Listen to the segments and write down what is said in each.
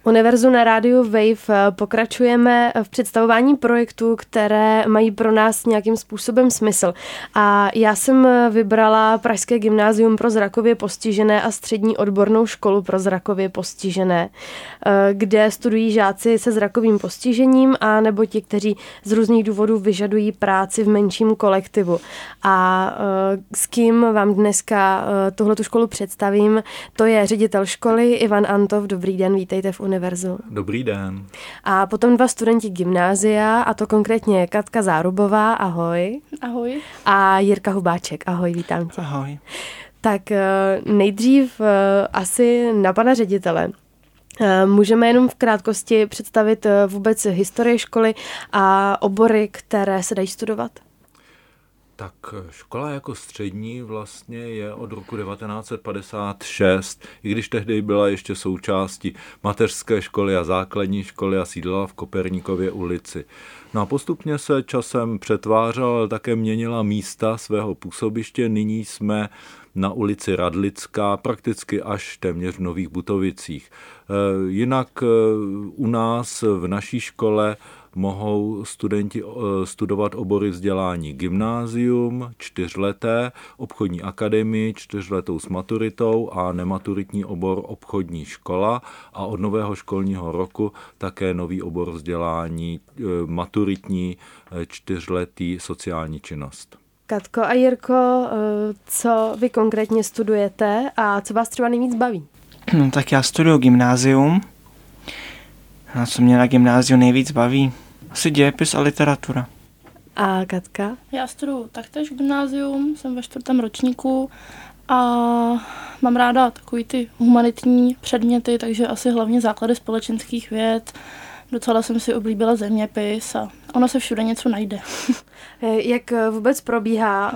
Univerzu na rádiu Wave pokračujeme v představování projektů, které mají pro nás nějakým způsobem smysl. A já jsem vybrala Pražské gymnázium pro zrakově postižené a střední odbornou školu pro zrakově postižené, kde studují žáci se zrakovým postižením a nebo ti, kteří z různých důvodů vyžadují práci v menším kolektivu. A s kým vám dneska tuhletu školu představím, to je ředitel školy Ivan Antov. Dobrý den, vítejte v Univerzu. Dobrý den. A potom 2 studenti gymnázia, a to konkrétně Katka Zárubová, ahoj. Ahoj. A Jirka Hubáček, ahoj, vítám tě. Ahoj. Tak nejdřív asi na pana ředitele. Můžeme jenom v krátkosti představit vůbec historii školy a obory, které se dají studovat? Tak škola jako střední vlastně je od roku 1956, i když tehdy byla ještě součástí mateřské školy a základní školy a sídlila v Koperníkově ulici. No a postupně se časem přetvářela, ale také měnila místa svého působiště. Nyní jsme na ulici Radlická, prakticky až téměř v Nových Butovicích. Jinak u nás v naší škole mohou studenti studovat obory vzdělání gymnázium 4leté, obchodní akademii 4letou s maturitou a nematuritní obor obchodní škola a od nového školního roku také nový obor vzdělání maturitní 4letý sociální činnost. Katko a Jirko, co vy konkrétně studujete a co vás třeba nejvíc baví? No tak já studuju gymnázium. A co mě na gymnáziu nejvíc baví? Asi dějepis a literatura. A Katka? Já studuju taktéž gymnázium, jsem ve 4. ročníku a mám ráda takový ty humanitní předměty, takže asi hlavně základy společenských věd. Docela jsem si oblíbila zeměpis a ono se všude něco najde. Jak vůbec probíhá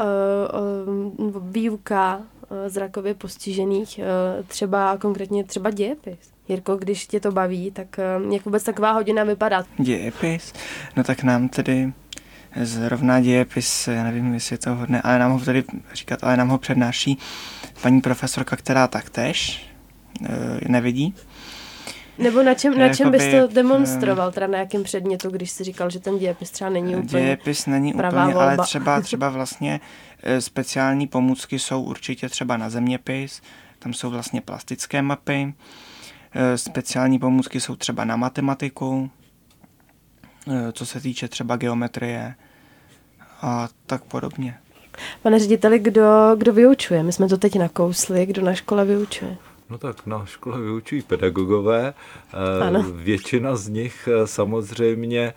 výuka zrakově postižených, třeba konkrétně třeba dějepis? Jirko, když tě to baví, tak jak vůbec taková hodina vypadá? Dějepis? No tak nám tedy zrovna dějepis, já nevím, jestli je to hodné, ale nám ho tady říkat, ale nám ho přednáší paní profesorka, která taktéž nevidí. Nebo na čem bys to demonstroval, teda na jakém předmětu, když jsi říkal, že ten dějepis třeba není úplně dějepis není pravá úplně, volba. ale třeba vlastně speciální pomůcky jsou určitě třeba na zeměpis, tam jsou vlastně plastické mapy, speciální pomůcky jsou třeba na matematiku, co se týče třeba geometrie a tak podobně. Pane řediteli, kdo vyučuje? My jsme to teď nakousli, kdo na škole vyučuje? No tak na škole vyučují pedagogové. Ano. Většina z nich samozřejmě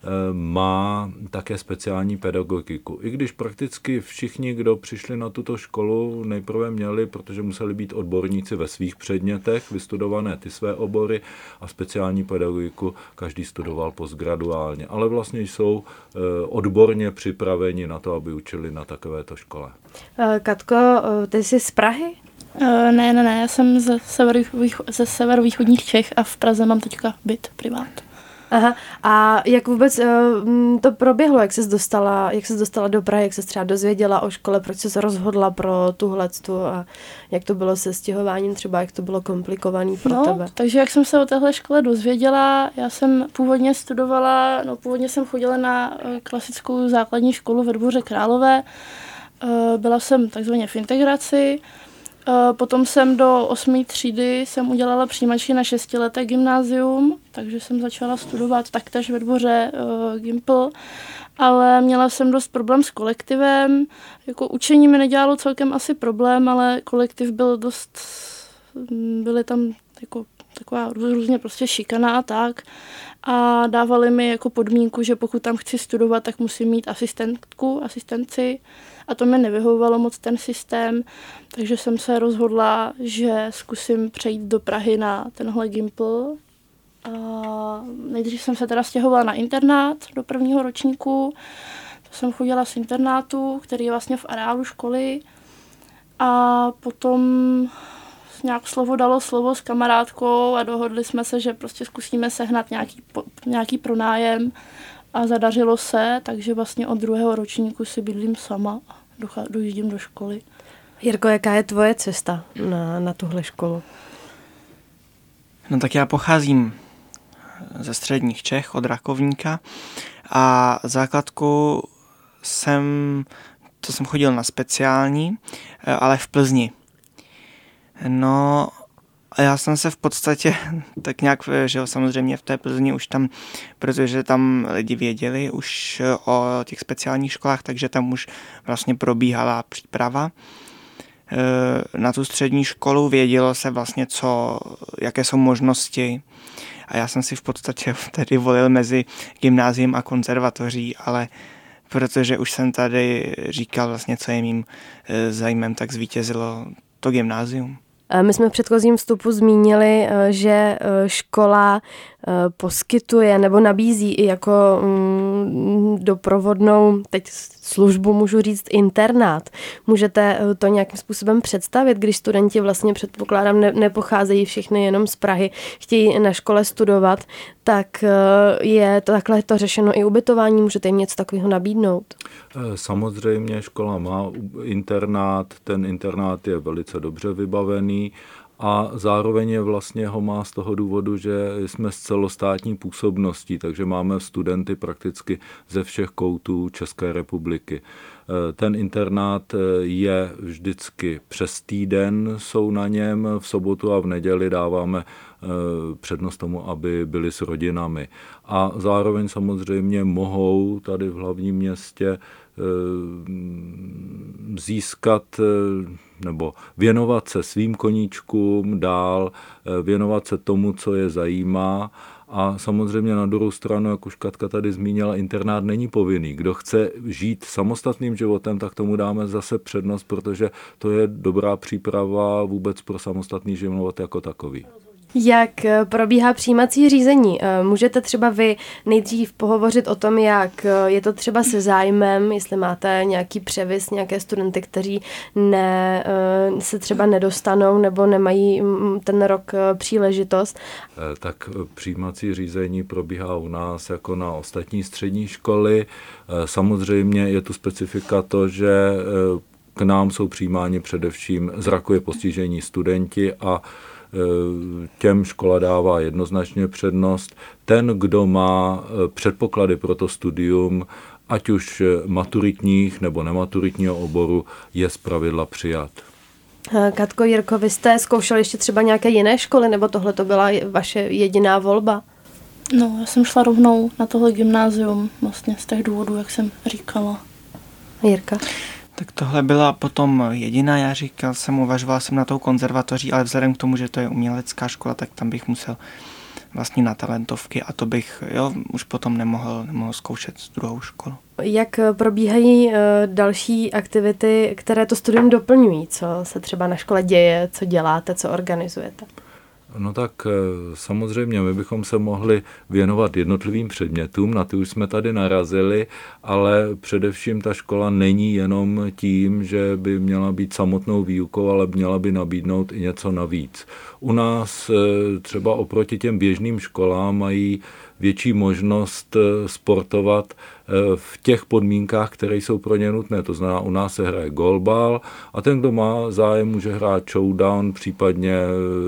má také speciální pedagogiku. I když prakticky všichni, kdo přišli na tuto školu, nejprve měli, protože museli být odborníci ve svých předmětech, vystudované ty své obory a speciální pedagogiku každý studoval postgraduálně. Ale vlastně jsou odborně připraveni na to, aby učili na takovéto škole. Katko, ty jsi z Prahy? Ne, já jsem ze severovýchodních Čech a v Praze mám teďka byt privát. Aha, a jak vůbec to proběhlo, jak ses dostala do Prahy, jak ses třeba dozvěděla o škole, proč ses rozhodla pro tuhletu a jak to bylo se stěhováním, třeba jak to bylo komplikovaný pro tebe? Takže jak jsem se o téhle škole dozvěděla, já jsem původně jsem chodila na klasickou základní školu ve Dvoře Králové, byla jsem takzvaně v integraci. Potom jsem do 8. třídy udělala přijímačky na 6leté gymnázium, takže jsem začala studovat taktéž ve Dvoře Gimpl, ale měla jsem dost problém s kolektivem. Jako učení mi nedělalo celkem asi problém, ale kolektiv byl byly tam jako taková různě prostě šikana a tak. A dávali mi jako podmínku, že pokud tam chci studovat, tak musím mít asistenci. A to mi nevyhovovalo moc ten systém, takže jsem se rozhodla, že zkusím přejít do Prahy na tenhle Gimpl. A nejdřív jsem se teda stěhovala na internát do 1. ročníku. To jsem chodila z internátu, který je vlastně v areálu školy. A potom nějak slovo dalo slovo s kamarádkou a dohodli jsme se, že prostě zkusíme sehnat nějaký pronájem. A zadařilo se, takže vlastně od 2. ročníku si bydlím sama a dojíždím do školy. Jirko, jaká je tvoje cesta na tuhle školu? No tak já pocházím ze středních Čech, od Rakovníka. A základku jsem chodil na speciální, ale v Plzni. No a já jsem se v podstatě tak nějak, že jo, samozřejmě v té Plzni už tam, protože tam lidi věděli už o těch speciálních školách, takže tam už vlastně probíhala příprava. Na tu střední školu vědělo se vlastně, jaké jsou možnosti. A já jsem si v podstatě tedy volil mezi gymnáziem a konzervatoří, ale protože už jsem tady říkal vlastně, co je mým zájmem, tak zvítězilo to gymnázium. My jsme v předchozím vstupu zmínili, že škola poskytuje nebo nabízí i jako doprovodnou, teď službu můžu říct, internát. Můžete to nějakým způsobem představit, když studenti vlastně, předpokládám, nepocházejí všichni jenom z Prahy, chtějí na škole studovat, tak je to takhle to řešeno i ubytování, můžete jim něco takového nabídnout? Samozřejmě škola má internát, ten internát je velice dobře vybavený a zároveň vlastně ho má z toho důvodu, že jsme z celostátní působností, takže máme studenty prakticky ze všech koutů České republiky. Ten internát je vždycky přes týden, jsou na něm, v sobotu a v neděli dáváme přednost tomu, aby byli s rodinami. A zároveň samozřejmě mohou tady v hlavním městě získat nebo věnovat se svým koníčkům dál, věnovat se tomu, co je zajímá. A samozřejmě na druhou stranu, jak už Katka tady zmínila, internát není povinný. Kdo chce žít samostatným životem, tak tomu dáme zase přednost, protože to je dobrá příprava vůbec pro samostatný život jako takový. Jak probíhá přijímací řízení? Můžete třeba vy nejdřív pohovořit o tom, jak je to třeba se zájmem, jestli máte nějaký převis, nějaké studenty, kteří se třeba nedostanou nebo nemají ten rok příležitost? Tak přijímací řízení probíhá u nás jako na ostatní střední školy. Samozřejmě je tu specifika to, že k nám jsou přijímáni především zrakově postižení studenti a těm škola dává jednoznačně přednost. Ten, kdo má předpoklady pro to studium, ať už maturitních nebo nematuritního oboru, je zpravidla přijat. Katko, Jirko, vy jste zkoušeli ještě třeba nějaké jiné školy, nebo tohle to byla vaše jediná volba? No, já jsem šla rovnou na tohle gymnázium, vlastně z těch důvodů, jak jsem říkala. Jirka? Tak tohle byla potom jediná, uvažoval jsem na tou konzervatoří, ale vzhledem k tomu, že to je umělecká škola, tak tam bych musel vlastně na talentovky a to bych už potom nemohl zkoušet druhou školu. Jak probíhají další aktivity, které to studium doplňují? Co se třeba na škole děje, co děláte, co organizujete? No tak samozřejmě my bychom se mohli věnovat jednotlivým předmětům, na ty už jsme tady narazili, ale především ta škola není jenom tím, že by měla být samotnou výukou, ale měla by nabídnout i něco navíc. U nás třeba oproti těm běžným školám mají větší možnost sportovat v těch podmínkách, které jsou pro ně nutné. To znamená, u nás se hraje golbal a ten, kdo má zájem, může hrát showdown, případně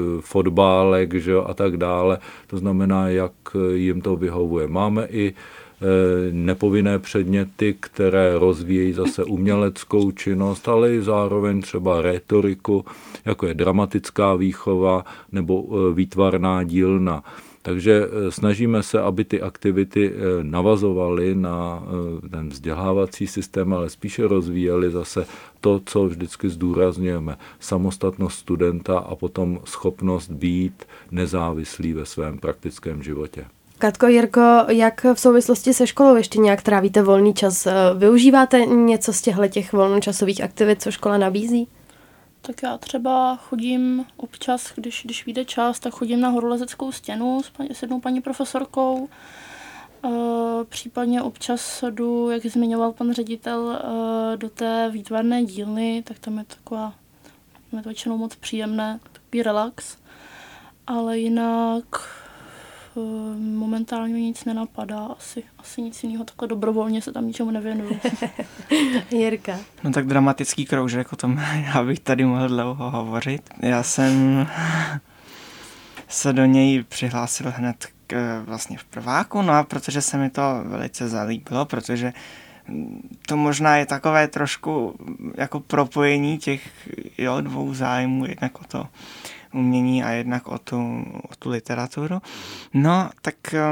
fotbálek, že jo, a tak dále. To znamená, jak jim to vyhovuje. Máme i nepovinné předměty, které rozvíjejí zase uměleckou činnost, ale i zároveň třeba rétoriku, jako je dramatická výchova nebo výtvarná dílna. Takže snažíme se, aby ty aktivity navazovaly na ten vzdělávací systém, ale spíše rozvíjely zase to, co vždycky zdůrazňujeme. Samostatnost studenta a potom schopnost být nezávislý ve svém praktickém životě. Katko, Jirko, jak v souvislosti se školou ještě nějak trávíte volný čas? Využíváte něco z těch volnočasových aktivit, co škola nabízí? Tak já třeba chodím občas, když vyjde čas, tak chodím na horolezeckou stěnu s jednou paní profesorkou. Případně občas jdu, jak zmiňoval pan ředitel, do té výtvarné dílny, tak tam je to většinou moc příjemné, takový relax. Ale jinak momentálně nic nenapadá, asi nic jiného, takhle dobrovolně se tam ničemu nevěnuju. Jirka. No tak dramatický kroužek, o tom já bych tady mohl dlouho hovořit. Já jsem se do něj přihlásil hned vlastně v prváku, no a protože se mi to velice zalíbilo, protože to možná je takové trošku jako propojení těch dvou zájmů, jednak o to umění a jednak o tu literaturu. No, tak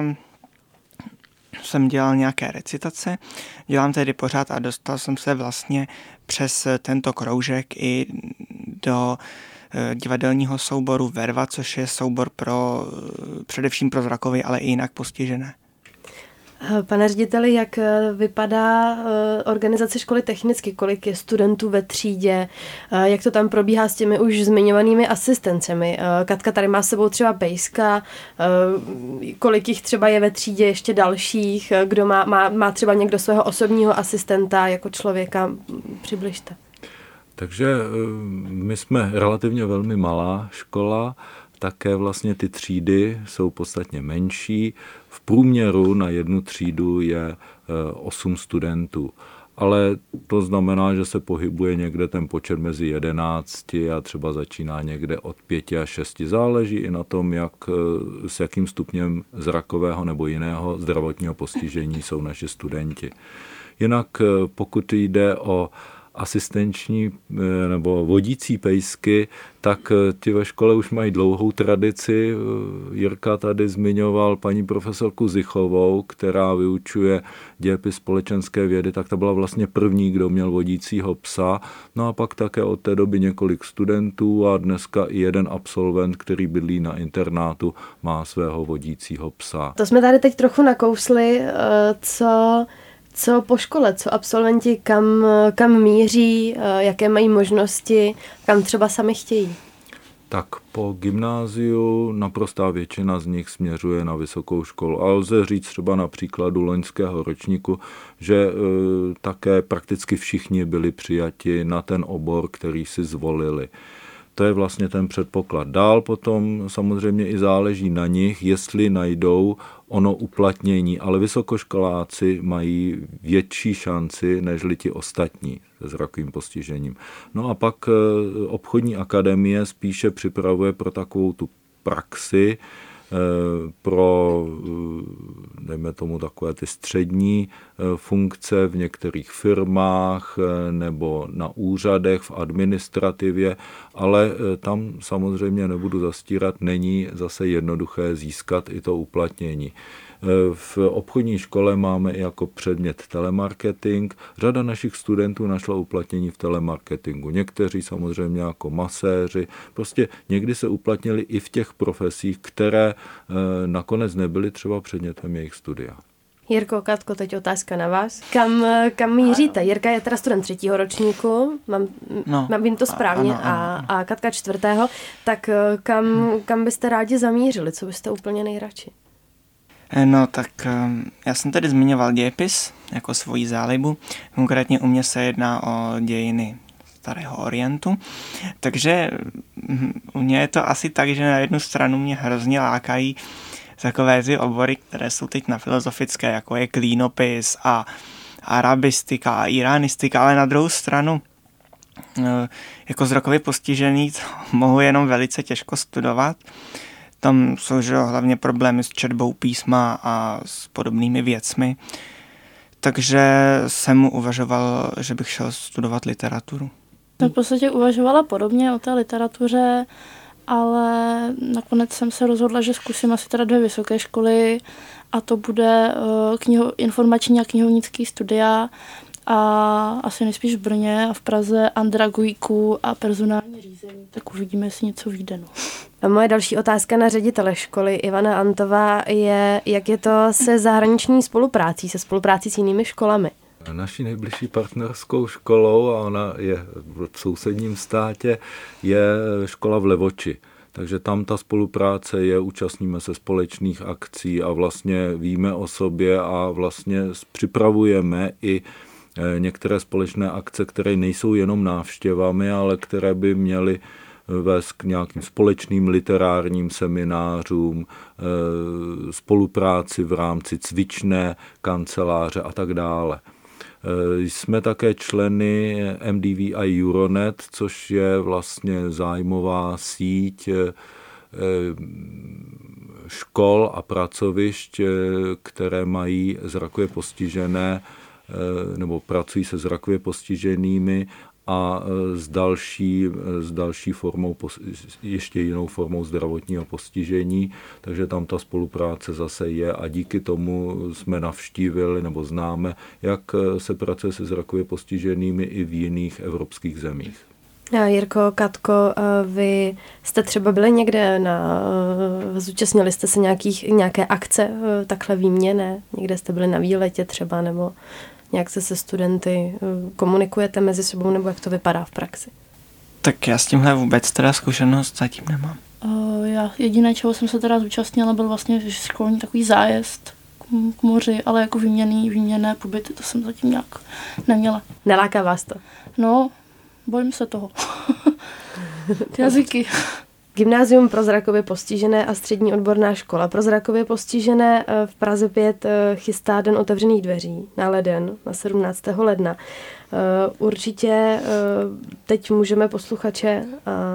jsem dělal nějaké recitace, dělám tedy pořád a dostal jsem se vlastně přes tento kroužek i do divadelního souboru Verva, což je soubor především pro zrakově, ale i jinak postižené. Pane řediteli, jak vypadá organizace školy technicky? Kolik je studentů ve třídě? Jak to tam probíhá s těmi už zmiňovanými asistencemi? Katka tady má s sebou třeba pejska. Kolik jich třeba je ve třídě ještě dalších? Kdo má třeba někdo svého osobního asistenta jako člověka? Přibližte. Takže my jsme relativně velmi malá škola, také vlastně ty třídy jsou podstatně menší. V průměru na jednu třídu je 8 studentů. Ale to znamená, že se pohybuje někde ten počet mezi 11 a třeba začíná někde od 5 až 6. Záleží i na tom, s jakým stupněm zrakového nebo jiného zdravotního postižení jsou naši studenti. Jinak pokud jde o asistenční nebo vodící pejsky, tak ti ve škole už mají dlouhou tradici. Jirka tady zmiňoval paní profesorku Zichovou, která vyučuje dějepis společenské vědy, tak ta byla vlastně první, kdo měl vodícího psa. No a pak také od té doby několik studentů a dneska i jeden absolvent, který bydlí na internátu, má svého vodícího psa. To jsme tady teď trochu nakousli, co po škole, co absolventi kam míří, jaké mají možnosti, kam třeba sami chtějí? Tak po gymnáziu naprostá většina z nich směřuje na vysokou školu. A lze říct třeba na příkladu loňského ročníku, že také prakticky všichni byli přijati na ten obor, který si zvolili. To je vlastně ten předpoklad. Dál potom samozřejmě i záleží na nich, jestli najdou ono uplatnění, ale vysokoškoláci mají větší šanci než ti ostatní se zrakovým postižením. No a pak obchodní akademie spíše připravuje pro takovou tu praxi, pro, dejme tomu, takové ty střední funkce v některých firmách nebo na úřadech, v administrativě, ale tam samozřejmě nebudu zastírat, není zase jednoduché získat i to uplatnění. V obchodní škole máme i jako předmět telemarketing. Řada našich studentů našla uplatnění v telemarketingu. Někteří samozřejmě jako maséři. Prostě někdy se uplatnili i v těch profesích, které nakonec nebyly třeba předmětem jejich studia. Jirko, Katko, teď otázka na vás. Kam míříte? Jirka je teda student 3. ročníku, vím to správně, ano. A Katka 4. Tak kam byste rádi zamířili? Co byste úplně nejradši? No tak já jsem tady zmiňoval dějepis jako svoji zálibu. Konkrétně u mě se jedná o dějiny Starého orientu. Takže u mě je to asi tak, že na jednu stranu mě hrozně lákají takové ty obory, které jsou teď na filozofické, jako je klínopis a arabistika a iránistika, ale na druhou stranu jako zrakově postižený to mohu jenom velice těžko studovat. Tam jsou hlavně problémy s četbou písma a s podobnými věcmi. Takže jsem uvažoval, že bych šel studovat literaturu. Jsem v podstatě uvažovala podobně o té literatuře, ale nakonec jsem se rozhodla, že zkusím asi teda 2 vysoké školy a to bude informační a knihovnický studia a asi nejspíš v Brně a v Praze andragogiku a personální řízení. Tak uvidíme, jestli něco vyjde. A moje další otázka na ředitele školy Ivana Antová je, jak je to se zahraniční spoluprácí, se spoluprácí s jinými školami? Naší nejbližší partnerskou školou, a ona je v sousedním státě, je škola v Levoči. Takže tam ta spolupráce je, účastníme se společných akcí a vlastně víme o sobě a vlastně připravujeme i některé společné akce, které nejsou jenom návštěvami, ale které by měly vést k nějakým společným literárním seminářům, spolupráci v rámci cvičné kanceláře a tak dále. Jsme také členy MDVI Euronet, což je vlastně zájmová síť škol a pracovišť, které mají zrakově postižené nebo pracují se zrakově postiženými a s další formou, ještě jinou formou zdravotního postižení, takže tam ta spolupráce zase je a díky tomu jsme navštívili nebo známe, jak se pracuje se zrakově postiženými i v jiných evropských zemích. Jirko, Katko, vy jste třeba byli někde zúčastnili jste se nějaké akce takhle výměnné? Někde jste byli na výletě třeba, nebo nějak se studenty komunikujete mezi sebou, nebo jak to vypadá v praxi? Tak já s tímhle vůbec teda zkušenost zatím nemám. Já jediné, čeho jsem se teda zúčastnila, byl vlastně školní takový zájezd k moři, ale jako výměnné pobyty, to jsem zatím nějak neměla. Neláká vás to? No, bojím se toho. Jazyky. Gymnázium pro zrakově postižené a střední odborná škola pro zrakově postižené v Praze 5 chystá Den otevřených dveří na leden, na 17. ledna. Určitě teď můžeme posluchače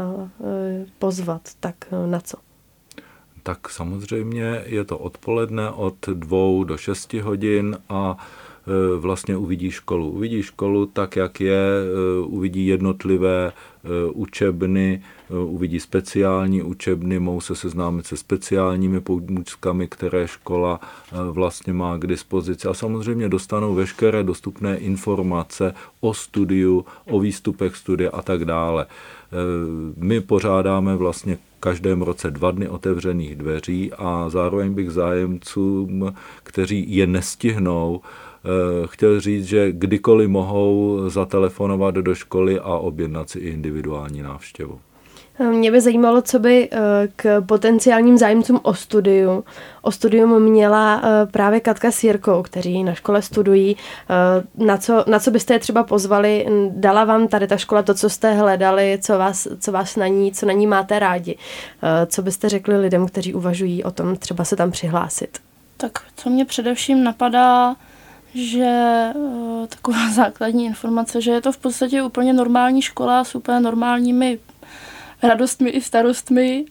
pozvat, tak na co? Tak samozřejmě je to odpoledne od 2 do 6 hodin a vlastně uvidí školu. Uvidí školu tak, jak je, uvidí jednotlivé učebny, uvidí speciální učebny, mohou se seznámit se speciálními pomůckami, které škola vlastně má k dispozici a samozřejmě dostanou veškeré dostupné informace o studiu, o výstupech studia a tak dále. My pořádáme vlastně každém roce 2 dny otevřených dveří a zároveň bych zájemcům, kteří je nestihnou, chtěl říct, že kdykoliv mohou zatelefonovat do školy a objednat si individuální návštěvu. Mě by zajímalo, co by k potenciálním zájemcům o studium měla právě Katka s Jirkou, kteří na škole studují. Na co byste je třeba pozvali? Dala vám tady ta škola to, co jste hledali, co na ní máte rádi? Co byste řekli lidem, kteří uvažují o tom třeba se tam přihlásit? Tak co mě především napadá, že taková základní informace, že je to v podstatě úplně normální škola s úplně normálními radostmi i starostmi,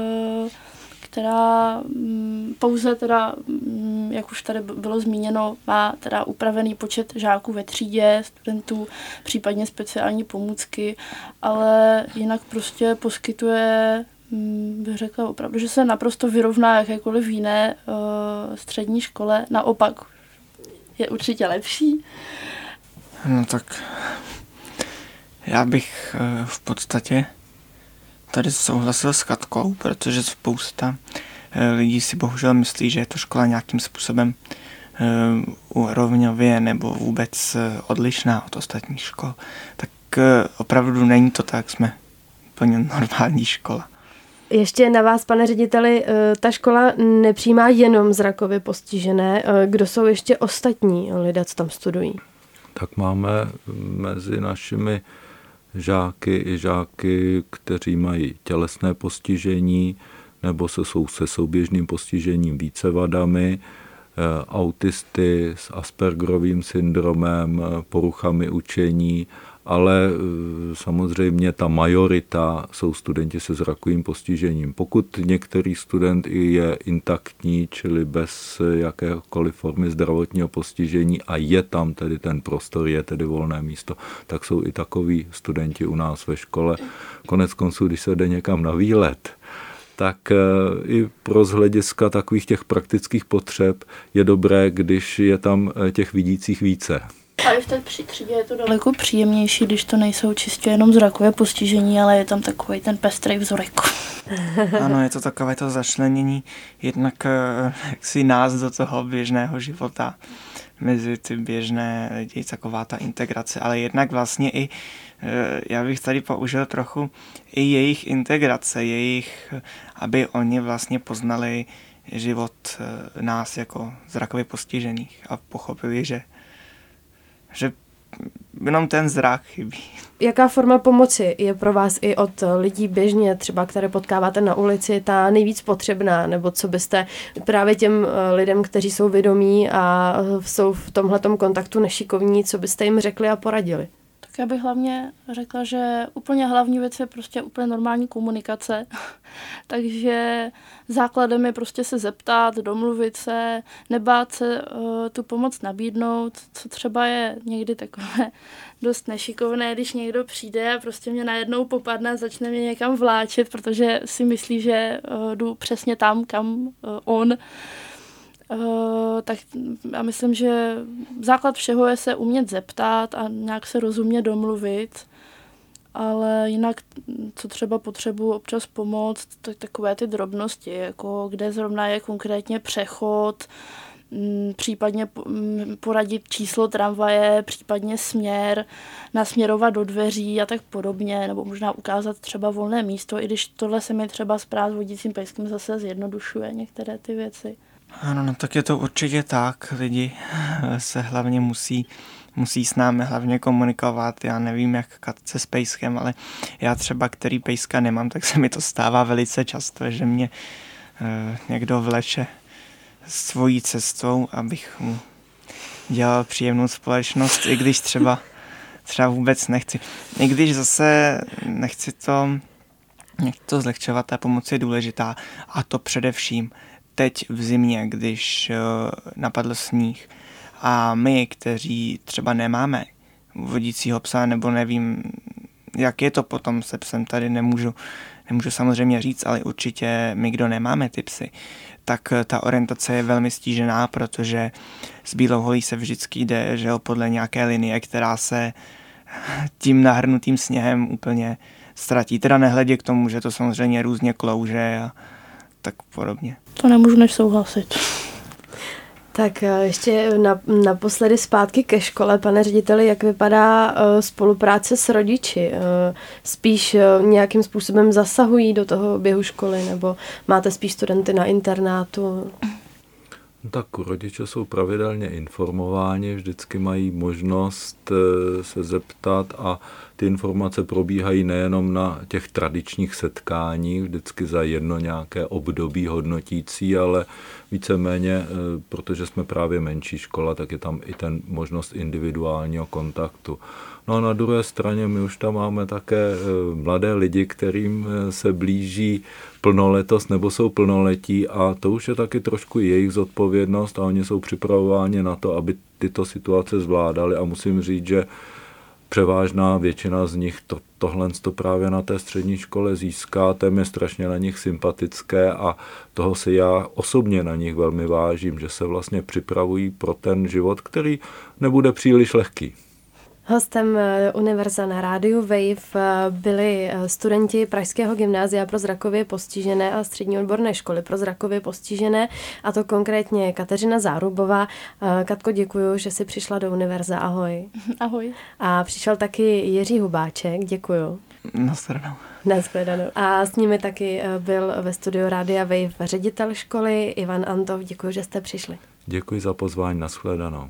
která pouze teda, jak už tady bylo zmíněno, má teda upravený počet žáků ve třídě, studentů, případně speciální pomůcky, ale jinak prostě poskytuje, bych řekla opravdu, že se naprosto vyrovná jakékoliv jiné střední škole, naopak je určitě lepší. No tak já bych v podstatě tady souhlasil s Katkou, protože spousta lidí si bohužel myslí, že je to škola nějakým způsobem úrovňově nebo vůbec odlišná od ostatních škol. Tak opravdu není to tak, jsme úplně normální škola. Ještě na vás, pane řediteli, ta škola nepřijímá jenom zrakově postižené. Kdo jsou ještě ostatní lidé, co tam studují? Tak máme mezi našimi žáky, kteří mají tělesné postižení nebo jsou se souběžným postižením více vadami, autisty s Aspergerovým syndromem, poruchami učení, ale samozřejmě ta majorita jsou studenti se zrakovým postižením. Pokud některý student je intaktní, čili bez jakékoliv formy zdravotního postižení a je tam tedy ten prostor, je tedy volné místo, tak jsou i takoví studenti u nás ve škole. Konec konců, když se jde někam na výlet, tak i pro z hlediska takových těch praktických potřeb je dobré, když je tam těch vidících více. A i v té třídě je to daleko příjemnější, když to nejsou čistě jenom zrakové postižení, ale je tam takový ten pestrý vzorek. Ano, je to takové to začlenění jednak jaksi nás do toho běžného života mezi ty běžné lidi, taková ta integrace, ale jednak vlastně i, já bych tady použil trochu i jejich integrace, aby oni vlastně poznali život nás jako zrakově postižených a pochopili, že jenom ten zrak chybí. Jaká forma pomoci je pro vás i od lidí běžně, třeba které potkáváte na ulici, ta nejvíc potřebná, nebo co byste právě těm lidem, kteří jsou vědomí a jsou v tomhletom kontaktu nešikovní, co byste jim řekli a poradili? Tak Já bych hlavně řekla, že úplně hlavní věc je prostě úplně normální komunikace. Takže základem je prostě se zeptat, domluvit se, nebát se tu pomoc nabídnout, co třeba je někdy takové dost nešikovné, když někdo přijde a prostě mě najednou popadne a začne mě někam vláčet, protože si myslí, že jdu přesně tam, kam on. Tak já myslím, že základ všeho je se umět zeptat a nějak se rozumně domluvit, ale jinak, co třeba potřebuji občas pomoct, tak takové ty drobnosti, jako kde zrovna je konkrétně přechod, případně poradit číslo tramvaje, případně směr, nasměrovat do dveří a tak podobně, nebo možná ukázat třeba volné místo, i když tohle se mi třeba s vodícím pejskem zase zjednodušuje některé ty věci. Ano, no tak je to určitě tak. Lidi se hlavně musí s námi hlavně komunikovat. Já nevím, jak Katce s pejskem, ale já třeba, který pejska nemám, tak se mi to stává velice často, že mě někdo vleče svojí cestou, abych mu dělal příjemnou společnost, i když třeba vůbec nechci. I když zase nechci to zlehčovat, ta pomoc je důležitá, a to především teď v zimě, když napadl sníh a my, kteří třeba nemáme vodícího psa, nebo nevím, jak je to potom se psem, tady nemůžu samozřejmě říct, ale určitě my, kdo nemáme ty psy, tak ta orientace je velmi stížená, protože s bílou holí se vždycky jde, že podle nějaké linie, která se tím nahrnutým sněhem úplně ztratí. Teda nehledě k tomu, že to samozřejmě různě klouže a tak podobně. To nemůžu než souhlasit. Tak ještě naposledy zpátky ke škole, pane řediteli, jak vypadá spolupráce s rodiči? Spíš nějakým způsobem zasahují do toho běhu školy, nebo máte spíš studenty na internátu? Tak rodiče jsou pravidelně informováni, vždycky mají možnost se zeptat a ty informace probíhají nejenom na těch tradičních setkáních, vždycky za jedno nějaké období hodnotící, ale víceméně, protože jsme právě menší škola, tak je tam i ten možnost individuálního kontaktu. No a na druhé straně my už tam máme také mladé lidi, kterým se blíží plnoletost nebo jsou plnoletí, a to už je taky trošku jejich zodpovědnost a oni jsou připravováni na to, aby tyto situace zvládali, a musím říct, že převážná většina z nich tohle právě na té střední škole získá, to je strašně na nich sympatické a toho si já osobně na nich velmi vážím, že se vlastně připravují pro ten život, který nebude příliš lehký. Hostem Univerza na rádiu Wave byli studenti Pražského gymnázia pro zrakově postižené a střední odborné školy pro zrakově postižené, a to konkrétně Kateřina Zárubová. Katko, děkuju, že jsi přišla do Univerza. Ahoj. Ahoj. A přišel taky Jiří Hubáček. Děkuju. Nashledanou. A s nimi taky byl ve studiu Rádia Wave ředitel školy Ivan Antov. Děkuju, že jste přišli. Děkuji za pozvání. Nashledanou.